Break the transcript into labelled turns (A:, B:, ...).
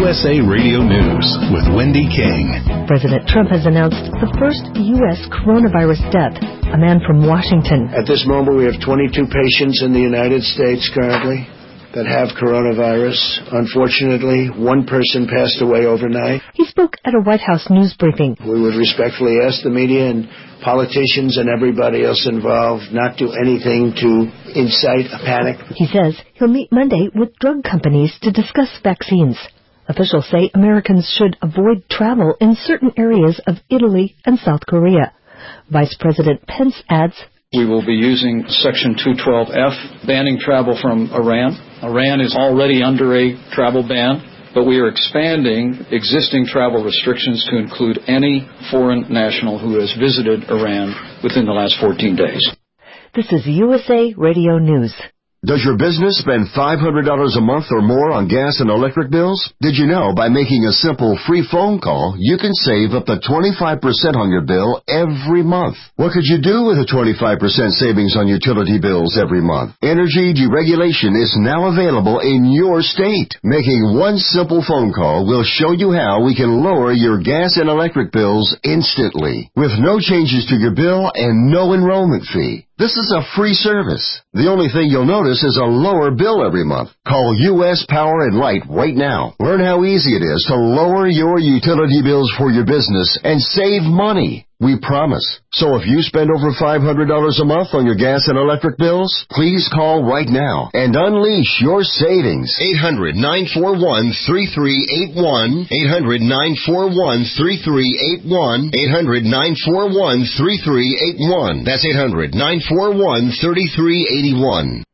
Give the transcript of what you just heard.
A: USA Radio News with Wendy King.
B: President Trump has announced the first U.S. coronavirus death, a man from Washington.
C: At this moment, we have 22 patients in the United States currently that have coronavirus. Unfortunately, one person passed away overnight.
B: He spoke at a White House news briefing.
C: We would respectfully ask the media and politicians and everybody else involved not do anything to incite a panic.
B: He says he'll meet Monday with drug companies to discuss vaccines. Officials say Americans should avoid travel in certain areas of Italy and South Korea. Vice President Pence adds,
D: we will be using Section 212F, banning travel from Iran. Iran is already under a travel ban, but we are expanding existing travel restrictions to include any foreign national who has visited Iran within the last 14 days.
B: This is USA Radio News.
E: Does your business spend $500 a month or more on gas and electric bills? Did you know by making a simple free phone call, you can save up to 25% on your bill every month? What could you do with a 25% savings on utility bills every month? Energy deregulation is now available in your state. Making one simple phone call will show you how we can lower your gas and electric bills instantly, with no changes to your bill and no enrollment fee. This is a free service. The only thing you'll notice is a lower bill every month. Call U.S. Power and Light right now. Learn how easy it is to lower your utility bills for your business and save money. We promise. So if you spend over $500 a month on your gas and electric bills, please call right now and unleash your savings. 800-941-3381. 800-941-3381. 800-941-3381. That's 800-941-3381.